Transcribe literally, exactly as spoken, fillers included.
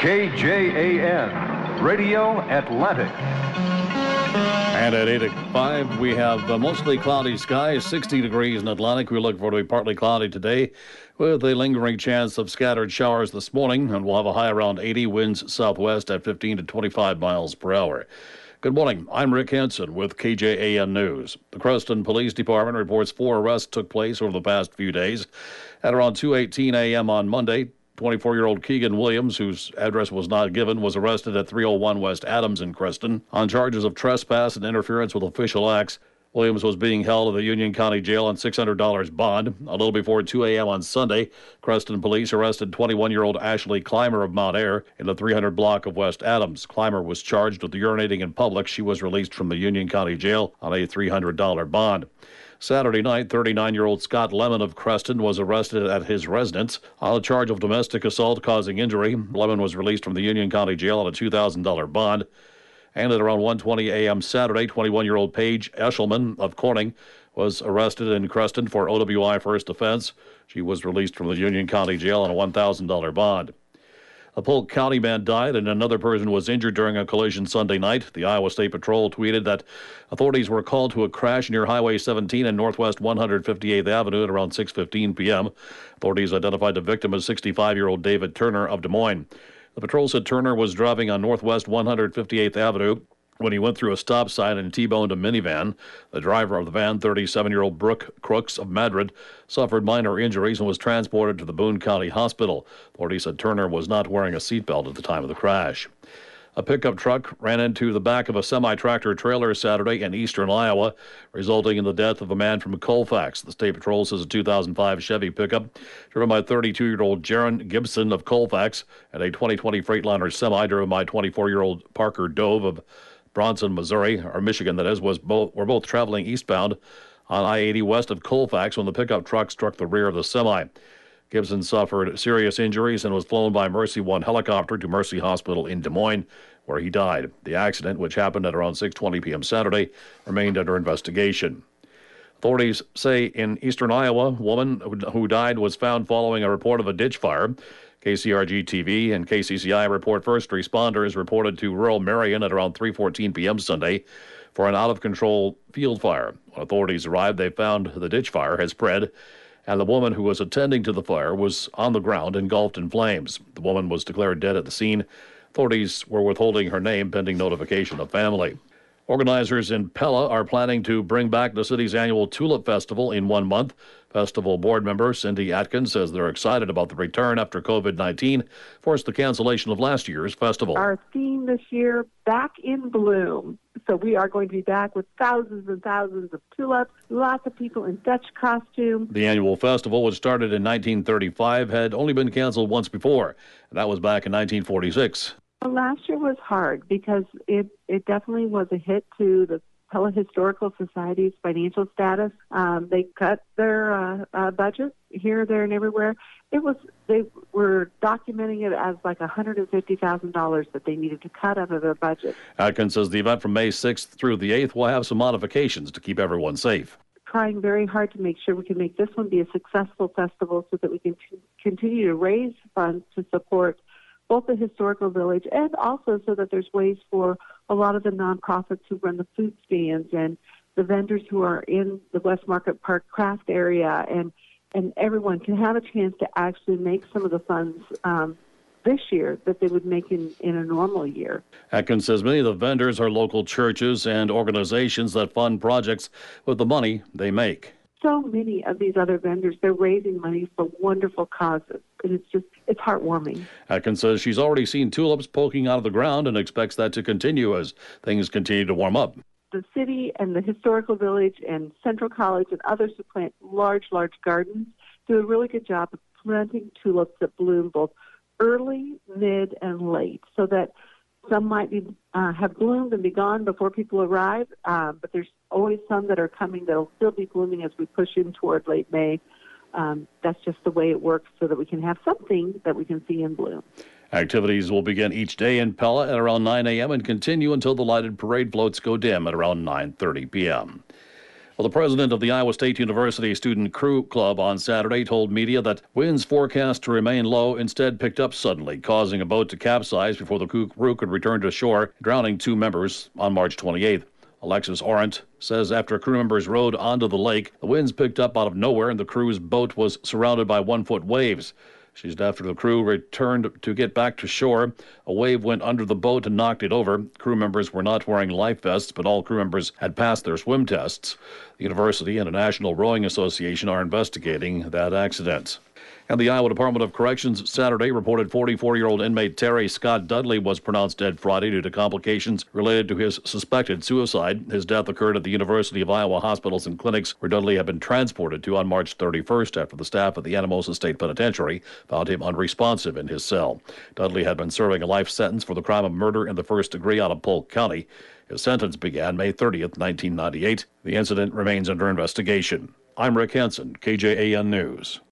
K J A N, Radio Atlantic. And at eight oh five, we have uh, mostly cloudy skies, sixty degrees in Atlantic. We look for it to be partly cloudy today with a lingering chance of scattered showers this morning, and we'll have a high around eighty, winds southwest at fifteen to twenty-five miles per hour. Good morning. I'm Rick Hansen with K J A N News. The Creston Police Department reports four arrests took place over the past few days. At around two eighteen a.m. on Monday, twenty-four-year-old Keegan Williams, whose address was not given, was arrested at three oh one West Adams in Creston on charges of trespass and interference with official acts. Williams was being held at the Union County Jail on six hundred dollars bond. A little before two a.m. on Sunday, Creston police arrested twenty-one-year-old Ashley Clymer of Mount Ayr in the three hundred block of West Adams. Clymer was charged with urinating in public. She was released from the Union County Jail on a three hundred dollars bond. Saturday night, thirty-nine-year-old Scott Lemon of Creston was arrested at his residence on a charge of domestic assault causing injury. Lemon was released from the Union County Jail on a two thousand dollars bond. And at around one twenty a.m. Saturday, twenty-one-year-old Paige Eshelman of Corning was arrested in Creston for O W I first offense. She was released from the Union County Jail on a one thousand dollars bond. A Polk County man died and another person was injured during a collision Sunday night. The Iowa State Patrol tweeted that authorities were called to a crash near Highway seventeen and Northwest one hundred fifty-eighth Avenue at around six fifteen p.m. Authorities identified the victim as sixty-five-year-old David Turner of Des Moines. The patrol said Turner was driving on Northwest one hundred fifty-eighth Avenue when he went through a stop sign and T-boned a minivan. The driver of the van, thirty-seven-year-old Brooke Crooks of Madrid, suffered minor injuries and was transported to the Boone County Hospital. Authorities said Turner was not wearing a seatbelt at the time of the crash. A pickup truck ran into the back of a semi-tractor trailer Saturday in eastern Iowa, resulting in the death of a man from Colfax. The State Patrol says a two thousand five Chevy pickup driven by thirty-two-year-old Jaron Gibson of Colfax and a twenty twenty Freightliner semi driven by twenty-four-year-old Parker Dove of Bronson, Missouri, or Michigan, that is, was both were both traveling eastbound on I eighty west of Colfax when the pickup truck struck the rear of the semi. Gibson suffered serious injuries and was flown by Mercy One helicopter to Mercy Hospital in Des Moines, where he died. The accident, which happened at around six twenty p.m. Saturday, remained under investigation. Authorities say in eastern Iowa, a woman who died was found following a report of a ditch fire. K C R G T V and K C C I report first responders reported to rural Marion at around three fourteen p.m. Sunday for an out-of-control field fire. When authorities arrived, they found the ditch fire had spread, and the woman who was attending to the fire was on the ground engulfed in flames. The woman was declared dead at the scene. Authorities were withholding her name pending notification of family. Organizers in Pella are planning to bring back the city's annual Tulip Festival in one month. Festival board member Cindy Atkins says they're excited about the return after covid nineteen forced the cancellation of last year's festival. Our theme this year, Back in Bloom. So we are going to be back with thousands and thousands of tulips, lots of people in Dutch costume. The annual festival, which started in nineteen thirty-five, had only been canceled once before, and that was back in nineteen forty-six. Well, last year was hard because it, it definitely was a hit to the Pella Historical Society's financial status. Um, they cut their uh, uh, budget here, there, and everywhere. It was they were documenting it as like one hundred fifty thousand dollars that they needed to cut out of their budget. Atkins says the event from May sixth through the eighth will have some modifications to keep everyone safe. Trying very hard to make sure we can make this one be a successful festival so that we can t- continue to raise funds to support both the historical village and also so that there's ways for a lot of the nonprofits who run the food stands and the vendors who are in the West Market Park craft area, and, and everyone can have a chance to actually make some of the funds um, this year that they would make in, in a normal year. Atkins says many of the vendors are local churches and organizations that fund projects with the money they make. So many of these other vendors, they're raising money for wonderful causes, and it's just, it's heartwarming. Atkins says she's already seen tulips poking out of the ground and expects that to continue as things continue to warm up. The city and the historical village and Central College and others who plant large, large gardens do a really good job of planting tulips that bloom both early, mid, and late, so that some might be uh, have bloomed and be gone before people arrive, uh, but there's always some that are coming that will still be blooming as we push in toward late May. Um, that's just the way it works so that we can have something that we can see in bloom. Activities will begin each day in Pella at around nine a.m. and continue until the lighted parade floats go dim at around nine thirty p.m. Well, the president of the Iowa State University Student Crew Club on Saturday told media that winds forecast to remain low instead picked up suddenly, causing a boat to capsize before the crew could return to shore, drowning two members on March twenty-eighth. Alexis Orant says after crew members rowed onto the lake, the winds picked up out of nowhere and the crew's boat was surrounded by one-foot waves. She's after the crew returned to get back to shore. A wave went under the boat and knocked it over. Crew members were not wearing life vests, but all crew members had passed their swim tests. The university and the National Rowing Association are investigating that accident. And the Iowa Department of Corrections Saturday reported forty-four-year-old inmate Terry Scott Dudley was pronounced dead Friday due to complications related to his suspected suicide. His death occurred at the University of Iowa hospitals and clinics, where Dudley had been transported to on March thirty-first after the staff at the Anamosa State Penitentiary found him unresponsive in his cell. Dudley had been serving a life sentence for the crime of murder in the first degree out of Polk County. His sentence began May thirtieth, nineteen ninety-eight. The incident remains under investigation. I'm Rick Henson, K J A N News.